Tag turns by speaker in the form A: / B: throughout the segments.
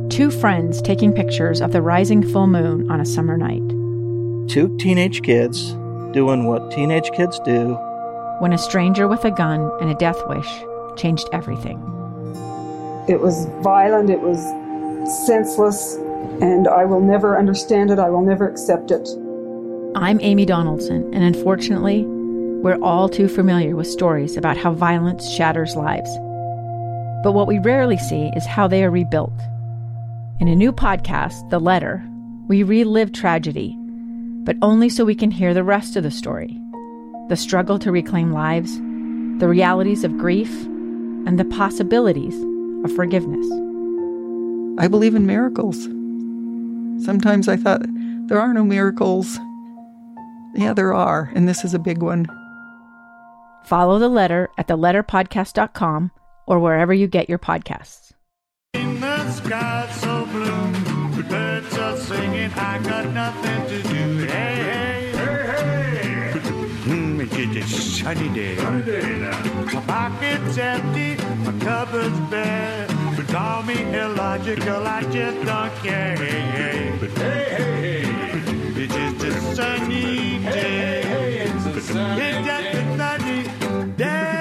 A: Two friends taking pictures of the rising full moon on a summer night.
B: Two teenage kids doing what teenage kids do.
A: When a stranger with a gun and a death wish changed everything.
C: It was violent, it was senseless, and I will never understand it, I will never accept it.
A: I'm Amy Donaldson, and unfortunately, we're all too familiar with stories about how violence shatters lives. But what we rarely see is how they are rebuilt. In a new podcast, The Letter, we relive tragedy, but only so we can hear the rest of the story. The struggle to reclaim lives, the realities of grief, and the possibilities of forgiveness.
D: I believe in miracles. Sometimes I thought, there are no miracles. Yeah, there are, and this is a big one.
A: Follow The Letter at theletterpodcast.com or wherever you get your podcasts.
E: In the sky so blue, the birds are singing, I got nothing to do. Hey, hey, hey, hey. It's a sunny day. My pocket's empty, my cupboard's bare. But call me illogical, I just don't care. Hey, hey, hey, hey. It's just a sunny day. It's just a sunny day.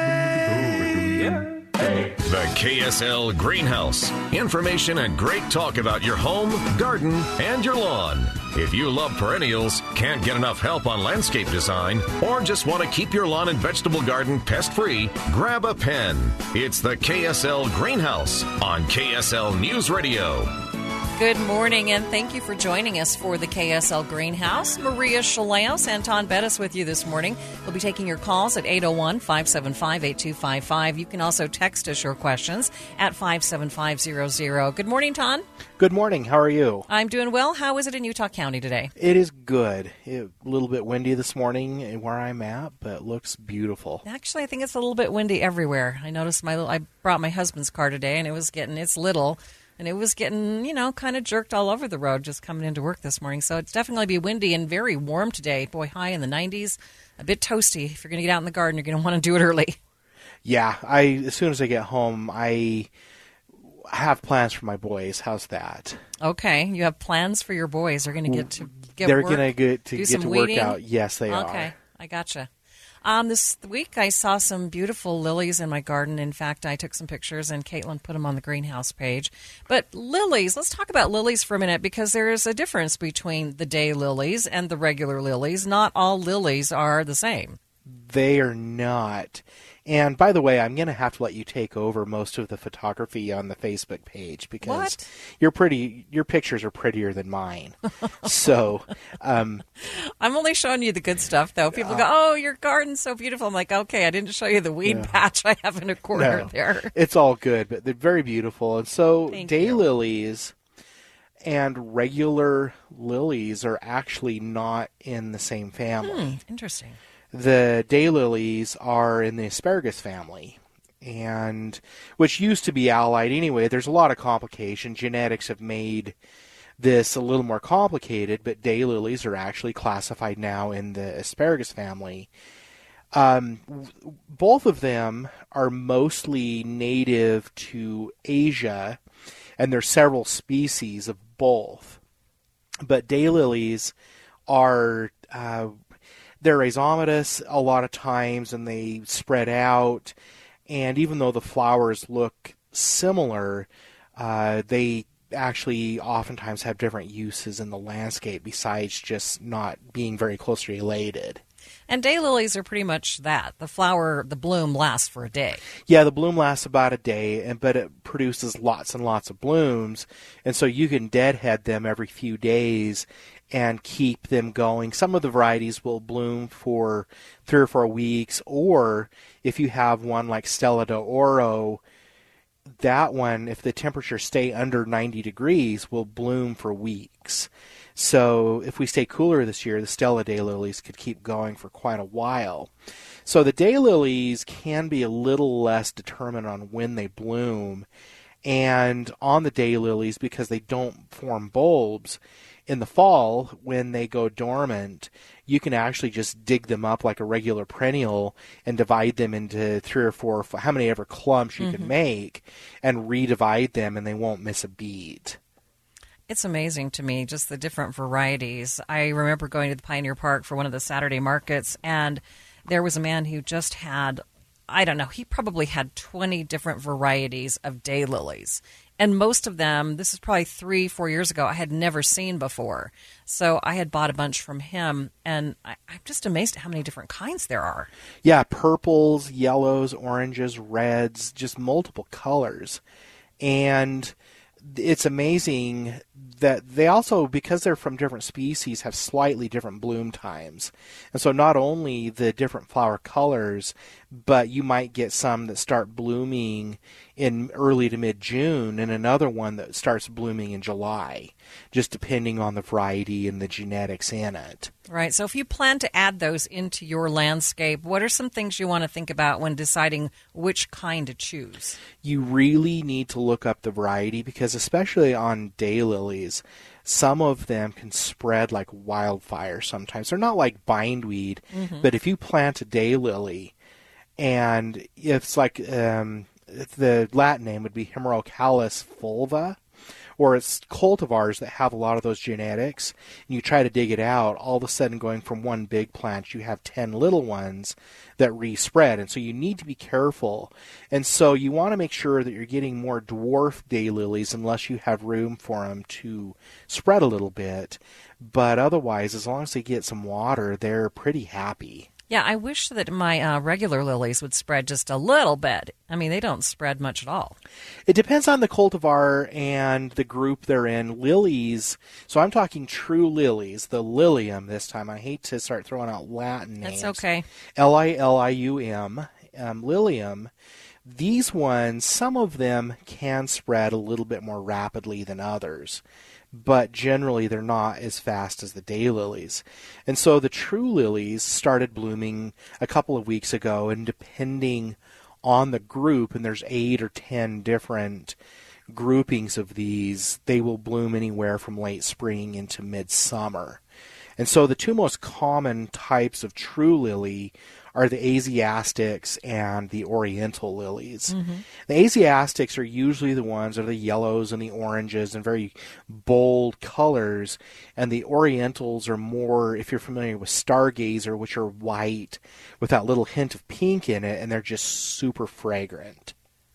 F: The KSL Greenhouse. Information and great talk about your home, garden, and your lawn. If you love perennials, can't get enough help on landscape design, or just want to keep your lawn and vegetable garden pest-free, grab a pen. It's the KSL Greenhouse on KSL News Radio.
G: Good morning, and thank you for joining us for the KSL Greenhouse. Maria Chaleos and Ton Bettis with you this morning. We'll be taking your calls at 801-575-8255. You can also text us your questions at 57500. Good morning, Ton.
H: Good morning. How are you?
G: I'm doing well. How is it in Utah County today?
H: It is good. A little bit windy this morning where I'm at, but it looks beautiful.
G: Actually, I think it's a little bit windy everywhere. I noticed I brought my husband's car today, and it's little. And it was getting, kind of jerked all over the road just coming into work this morning. So it's definitely be windy and very warm today. Boy, high in the 90s, a bit toasty. If you're going to get out in the garden, you're going to want to do it early.
H: Yeah, as soon as I get home, I have plans for my boys. How's that?
G: Okay, you have plans for your boys. They're going to get to
H: They're
G: work,
H: going to get to work
G: weeding?
H: out. Yes, they are.
G: Okay, I gotcha. This week I saw some beautiful lilies in my garden. In fact, I took some pictures and Caitlin put them on the greenhouse page. But lilies, let's talk about lilies for a minute because there is a difference between the day lilies and the regular lilies. Not all lilies are the same.
H: They are not. And by the way, I'm going to have to let you take over most of the photography on the Facebook page because your pictures are prettier than mine. So,
G: I'm only showing you the good stuff, though. People go, "Oh, your garden's so beautiful." I'm like, "Okay, I didn't show you the weed patch I have in a corner there."
H: It's all good, but they're very beautiful. And so, daylilies and regular lilies are actually not in the same family.
G: Interesting.
H: The daylilies are in the asparagus family, and which used to be allied anyway. There's a lot of complication. Genetics have made this a little more complicated, but daylilies are actually classified now in the asparagus family. Both of them are mostly native to Asia, and there's several species of both. But daylilies are they're rhizomatous a lot of times, and they spread out. And even though the flowers look similar, they actually oftentimes have different uses in the landscape besides just not being very closely related.
G: And daylilies are pretty much that. The bloom lasts for a day.
H: Yeah, the bloom lasts about a day, but it produces lots and lots of blooms. And so you can deadhead them every few days and keep them going. Some of the varieties will bloom for 3 or 4 weeks, or if you have one like Stella de Oro, that one, if the temperatures stay under 90 degrees, will bloom for weeks. So if we stay cooler this year, the Stella daylilies could keep going for quite a while. So the daylilies can be a little less determined on when they bloom. And on the daylilies, because they don't form bulbs, In the fall, when they go dormant, you can actually just dig them up like a regular perennial and divide them into 3 or 4, how many ever clumps you can make, and redivide them, and they won't miss a beat.
G: It's amazing to me, just the different varieties. I remember going to the Pioneer Park for one of the Saturday markets, and there was a man who just had, I don't know, he probably had 20 different varieties of daylilies. And most of them, this is probably 3-4 years ago, I had never seen before. So I had bought a bunch from him, and I'm just amazed at how many different kinds there are.
H: Yeah, purples, yellows, oranges, reds, just multiple colors. And it's amazing that they also, because they're from different species, have slightly different bloom times. And so not only the different flower colors, but you might get some that start blooming in early to mid-June and another one that starts blooming in July, just depending on the variety and the genetics in it.
G: Right. So if you plan to add those into your landscape, what are some things you want to think about when deciding which kind to choose?
H: You really need to look up the variety because especially on daylilies, some of them can spread like wildfire sometimes. They're not like bindweed, but if you plant a daylily, and it's like the Latin name would be Hemerocallis fulva, or it's cultivars that have a lot of those genetics, and you try to dig it out, all of a sudden going from one big plant, you have 10 little ones that respread, and so you need to be careful. And so you want to make sure that you're getting more dwarf daylilies unless you have room for them to spread a little bit. But otherwise, as long as they get some water, they're pretty happy.
G: Yeah, I wish that my regular lilies would spread just a little bit. I mean, they don't spread much at all.
H: It depends on the cultivar and the group they're in. Lilies, so I'm talking true lilies, the Lilium this time. I hate to start throwing out Latin names.
G: That's okay.
H: Lilium, Lilium. These ones, some of them can spread a little bit more rapidly than others, but generally they're not as fast as the daylilies. And so the true lilies started blooming a couple of weeks ago, and depending on the group, and there's 8 or 10 different groupings of these, they will bloom anywhere from late spring into midsummer. And so the two most common types of true lily are the Asiastics and the Oriental lilies. The Asiastics are usually the ones that are the yellows and the oranges and very bold colors, and the Orientals are more, if you're familiar with Stargazer, which are white with that little hint of pink in it, and they're just super fragrant.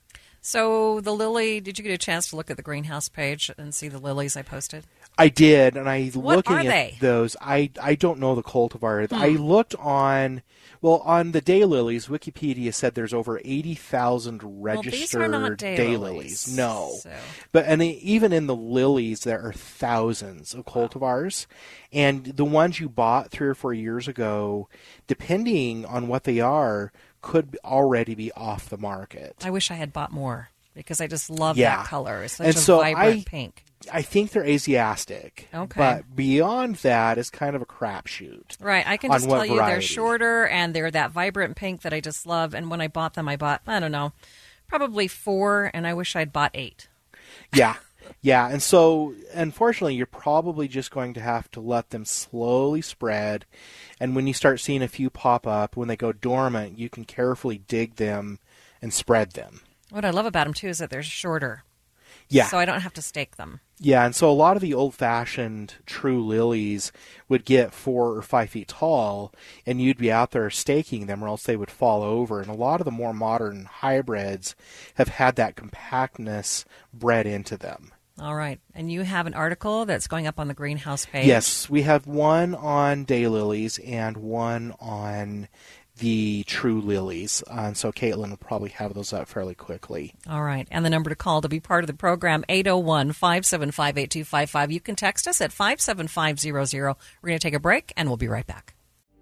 G: So the lily, did you get a chance to look at the greenhouse page and see the lilies I posted?
H: I did, and
G: What are they?
H: Those. I don't know the cultivar. I looked on the daylilies. Wikipedia said there's over 80,000 registered
G: these are not daylilies.
H: No,
G: so.
H: but even in the lilies, there are thousands of cultivars, and the ones you bought 3 or 4 years ago, depending on what they are, could already be off the market.
G: I wish I had bought more because I just love that color. It's such
H: and
G: a
H: so
G: vibrant pink.
H: I think they're Asiatic.
G: Okay.
H: But beyond that, it's kind of a crapshoot.
G: Right. I can just tell you they're shorter and they're that vibrant pink that I just love. And when I bought them, I bought, I don't know, probably 4, and I wish I'd bought 8.
H: Yeah. Yeah. And so, unfortunately, you're probably just going to have to let them slowly spread. And when you start seeing a few pop up, when they go dormant, you can carefully dig them and spread them.
G: What I love about them, too, is that they're shorter.
H: Yeah.
G: So I don't have to stake them.
H: Yeah, and so a lot of the old-fashioned true lilies would get 4 or 5 feet tall, and you'd be out there staking them, or else they would fall over. And a lot of the more modern hybrids have had that compactness bred into them.
G: All right. And you have an article that's going up on the greenhouse page.
H: Yes, we have one on daylilies and one on the true lilies. And so Caitlin will probably have those up fairly quickly.
G: All right. And the number to call to be part of the program, 801-575-8255. You can text us at 57500. We're going to take a break, and we'll be right back.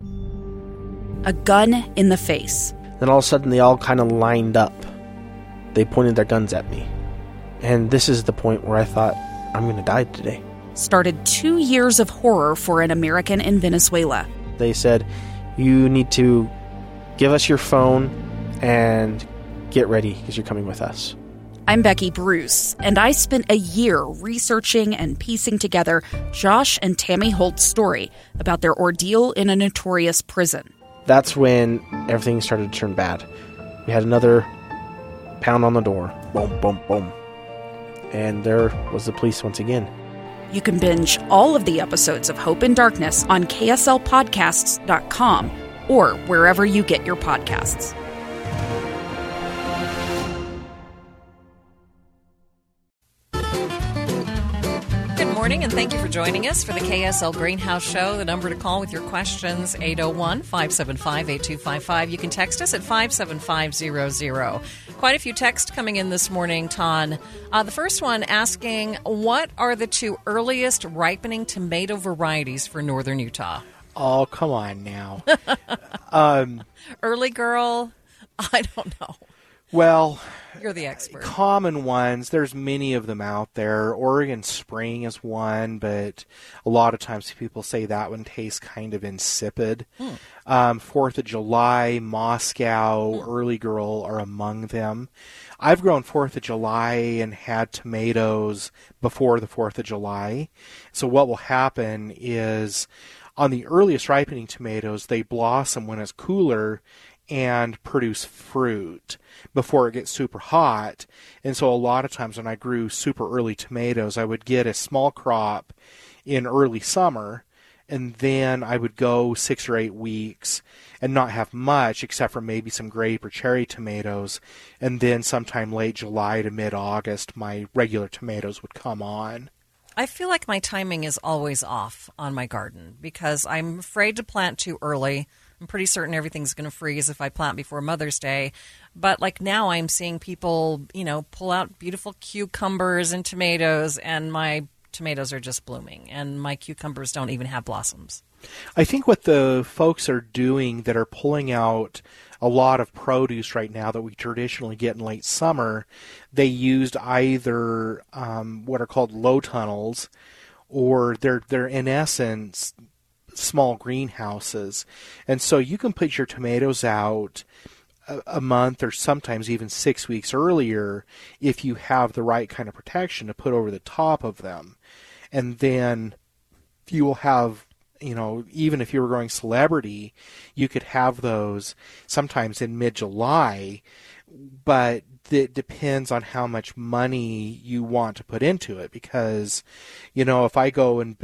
I: A gun in the face.
J: Then all of a sudden, they all kind of lined up. They pointed their guns at me. And this is the point where I thought, I'm going to die today.
I: Started 2 years of horror for an American in Venezuela.
J: They said, you need to give us your phone and get ready because you're coming with us.
I: I'm Becky Bruce, and I spent a year researching and piecing together Josh and Tammy Holt's story about their ordeal in a notorious prison.
J: That's when everything started to turn bad. We had another pound on the door. Boom, boom, boom. And there was the police once again.
I: You can binge all of the episodes of Hope and Darkness on KSLPodcasts.com or wherever you get your podcasts.
G: Good morning, and thank you for joining us for the KSL Greenhouse Show. The number to call with your questions, 801-575-8255. You can text us at 57500. Quite a few texts coming in this morning, Ton. The first one asking, what are the two earliest ripening tomato varieties for northern Utah?
H: Oh, come on now.
G: Early girl, I don't know.
H: Well,
G: you're the expert.
H: Common ones, there's many of them out there. Oregon Spring is one, but a lot of times people say that one tastes kind of insipid. 4th of July, Moscow, Early Girl are among them. I've grown 4th of July and had tomatoes before the 4th of July. So what will happen is on the earliest ripening tomatoes, they blossom when it's cooler and produce fruit before it gets super hot. And so a lot of times when I grew super early tomatoes, I would get a small crop in early summer, and then I would go 6 or 8 weeks and not have much except for maybe some grape or cherry tomatoes. And then sometime late July to mid-August, my regular tomatoes would come on.
G: I feel like my timing is always off on my garden because I'm afraid to plant too early. I'm pretty certain everything's going to freeze if I plant before Mother's Day. But like now I'm seeing people, pull out beautiful cucumbers and tomatoes, and my tomatoes are just blooming, and my cucumbers don't even have blossoms.
H: I think what the folks are doing that are pulling out a lot of produce right now that we traditionally get in late summer, they used either what are called low tunnels, or they're in essence small greenhouses. And so you can put your tomatoes out a month or sometimes even 6 weeks earlier if you have the right kind of protection to put over the top of them. And then you will have, even if you were growing celebrity, you could have those sometimes in mid-July, but it depends on how much money you want to put into it. Because, if I go and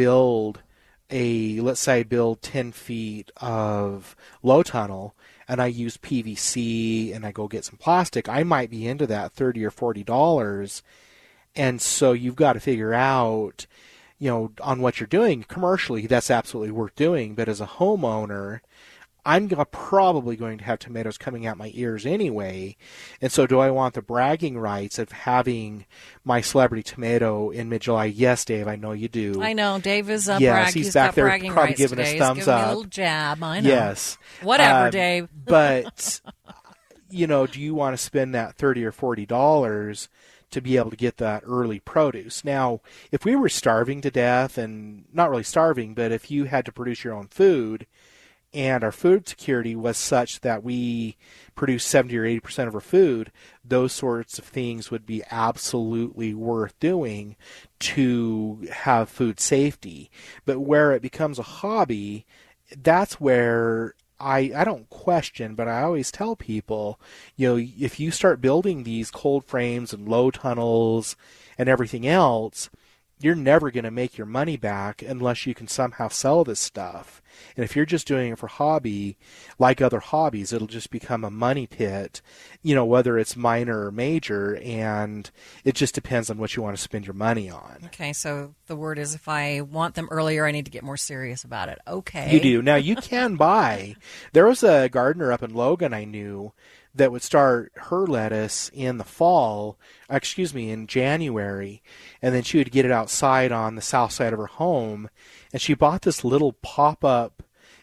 H: let's say I build 10 feet of low tunnel and I use PVC and I go get some plastic, I might be into that $30 or $40. And so you've got to figure out, on what you're doing. Commercially, that's absolutely worth doing. But as a homeowner, I'm probably going to have tomatoes coming out my ears anyway. And so do I want the bragging rights of having my celebrity tomato in mid-July? Yes, Dave, I know you do.
G: I know. Dave is
H: he's back there
G: bragging
H: probably
G: rights
H: giving
G: today.
H: us thumbs
G: He's giving
H: up.
G: Me a little jab. I know.
H: Yes.
G: Whatever, Dave.
H: But, do you want to spend that $30 or $40 to be able to get that early produce? Now, if we were starving to death, and not really starving, but if you had to produce your own food, and our food security was such that we produce 70 or 80% of our food, those sorts of things would be absolutely worth doing to have food safety. But where it becomes a hobby, that's where I don't question, but I always tell people, if you start building these cold frames and low tunnels and everything else, you're never going to make your money back unless you can somehow sell this stuff. And if you're just doing it for hobby, like other hobbies, it'll just become a money pit, whether it's minor or major, and it just depends on what you want to spend your money on.
G: Okay, so the word is if I want them earlier, I need to get more serious about it. Okay.
H: You do. Now, you can buy. There was a gardener up in Logan I knew that would start her lettuce in January, and then she would get it outside on the south side of her home, and she bought this little pop-up,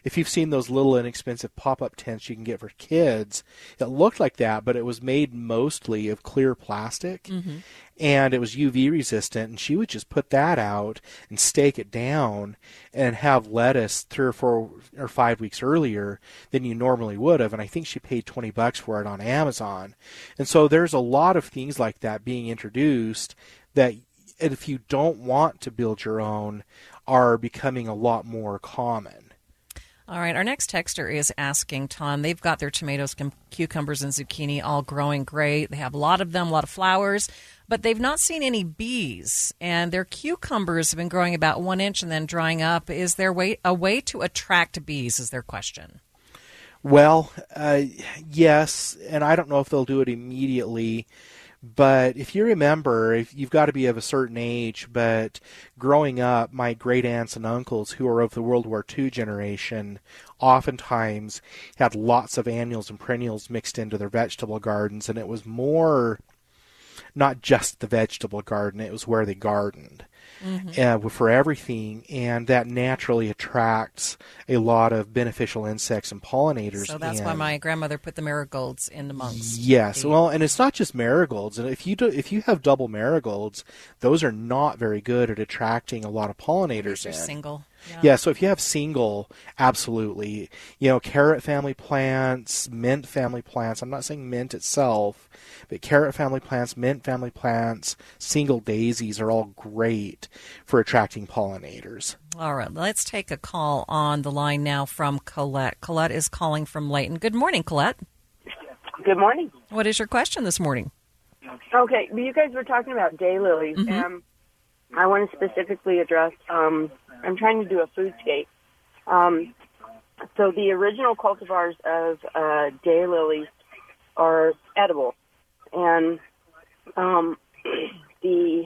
H: if you've seen those little inexpensive pop-up tents you can get for kids, it looked like that, but it was made mostly of clear plastic.
G: Mm-hmm.
H: And it was UV resistant, and she would just put that out and stake it down and have lettuce 3 or 4 or 5 weeks earlier than you normally would have. And I think she paid $20 for it on Amazon. And so there's a lot of things like that being introduced that, if you don't want to build your own, are becoming a lot more common.
G: All right, our next texter is asking, Tom, they've got their tomatoes, cucumbers, and zucchini all growing great. They have a lot of them, a lot of flowers, but they've not seen any bees. And their cucumbers have been growing about 1 inch and then drying up. Is there a way to attract bees, is their question.
H: Well, yes, and I don't know if they'll do it immediately. But if you remember, if you've got to be of a certain age, but growing up, my great aunts and uncles who are of the World War II generation oftentimes had lots of annuals and perennials mixed into their vegetable gardens, and it was more not just the vegetable garden, it was where they gardened. For everything, and that naturally attracts a lot of beneficial insects and pollinators.
G: So that's why my grandmother put the marigolds in amongst.
H: Yes, well, and it's not just marigolds. And if you have double marigolds, those are not very good at attracting a lot of pollinators in.
G: Single.
H: Yeah, so if you have single, absolutely. Carrot family plants, mint family plants. I'm not saying mint itself, but carrot family plants, mint family plants, single daisies are all great for attracting pollinators.
G: All right, let's take a call on the line now from Colette. Colette is calling from Layton. Good morning, Colette.
K: Good morning.
G: What is your question this morning?
K: Okay, you guys were talking about daylilies, and I want to specifically address, I'm trying to do a foodscape. So the original cultivars of daylilies are edible, and the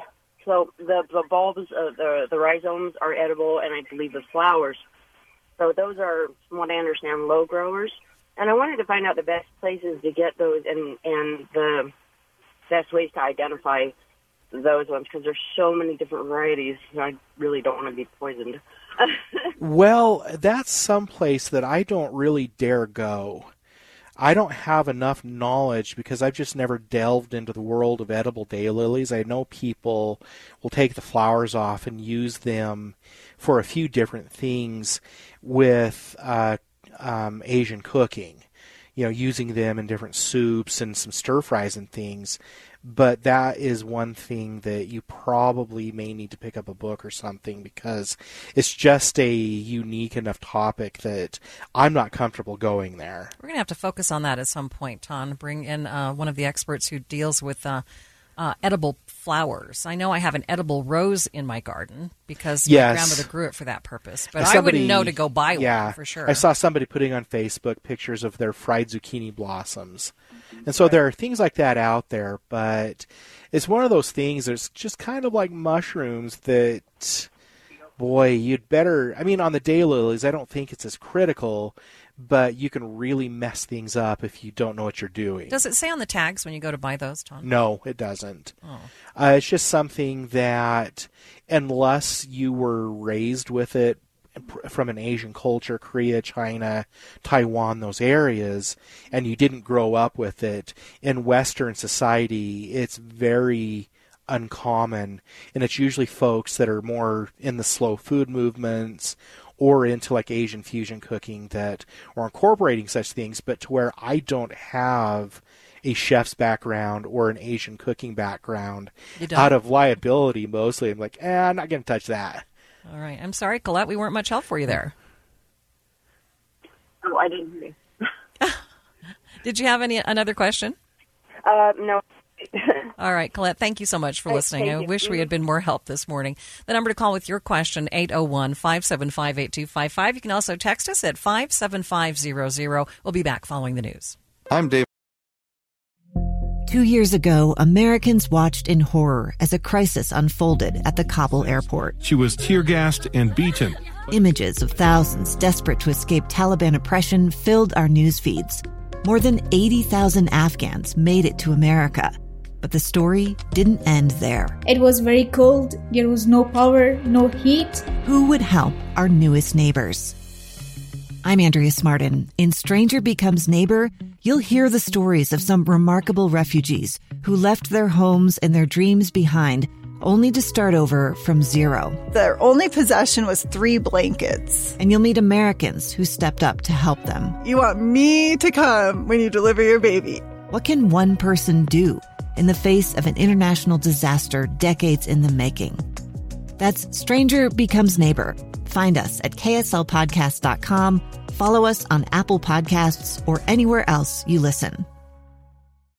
K: bulbs, the rhizomes are edible, and I believe the flowers. So those are, from what I understand, low growers. And I wanted to find out the best places to get those and the best ways to identify those ones, because there's so many different varieties. I really don't want to be poisoned.
H: Well, that's someplace that I don't really dare go. I don't have enough knowledge because I've just never delved into the world of edible daylilies. I know people will take the flowers off and use them for a few different things with Asian cooking, using them in different soups and some stir fries and things. But that is one thing that you probably may need to pick up a book or something, because it's just a unique enough topic that I'm not comfortable going there.
G: We're going to have to focus on that at some point, Ton. Bring in one of the experts who deals with edible flowers. I know I have an edible rose in my garden because my grandmother grew it for that purpose, but I wouldn't know to go buy one for sure.
H: I saw somebody putting on Facebook pictures of their fried zucchini blossoms. And so there are things like that out there, but it's one of those things that's just kind of like mushrooms that, boy, you'd better, on the daylilies, I don't think it's as critical, but you can really mess things up if you don't know what you're doing.
G: Does it say on the tags when you go to buy those, Tom?
H: No, it doesn't.
G: Oh.
H: It's just something that, unless you were raised with it from an Asian culture, Korea, China, Taiwan, those areas, and you didn't grow up with it, in Western society, it's very uncommon, and it's usually folks that are more in the slow food movements or into like Asian fusion cooking that are incorporating such things, but to where I don't have a chef's background or an Asian cooking background, out of liability mostly, I'm like, I'm not going to touch that.
G: All right. I'm sorry, Colette, we weren't much help for you there.
K: Oh, I didn't hear you.
G: Did you have another question?
K: No.
G: All right, Colette, thank you so much for listening. I wish we had been more help this morning. The number to call with your question, 801-575-8255. You can also text us at 57500. We'll be back following the news.
L: I'm Dave.
M: 2 years ago, Americans watched in horror as a crisis unfolded at the Kabul airport.
N: She was tear-gassed and beaten.
M: Images of thousands desperate to escape Taliban oppression filled our news feeds. More than 80,000 Afghans made it to America. But the story didn't end there.
O: It was very cold. There was no power, no heat.
M: Who would help our newest neighbors? I'm Andrea Smartin. In Stranger Becomes Neighbor, you'll hear the stories of some remarkable refugees who left their homes and their dreams behind, only to start over from zero.
L: Their only possession was 3 blankets.
M: And you'll meet Americans who stepped up to help them.
L: You want me to come when you deliver your baby.
M: What can one person do in the face of an international disaster decades in the making? That's Stranger Becomes Neighbor. Find us at kslpodcast.com. Follow us on Apple Podcasts or anywhere else you listen.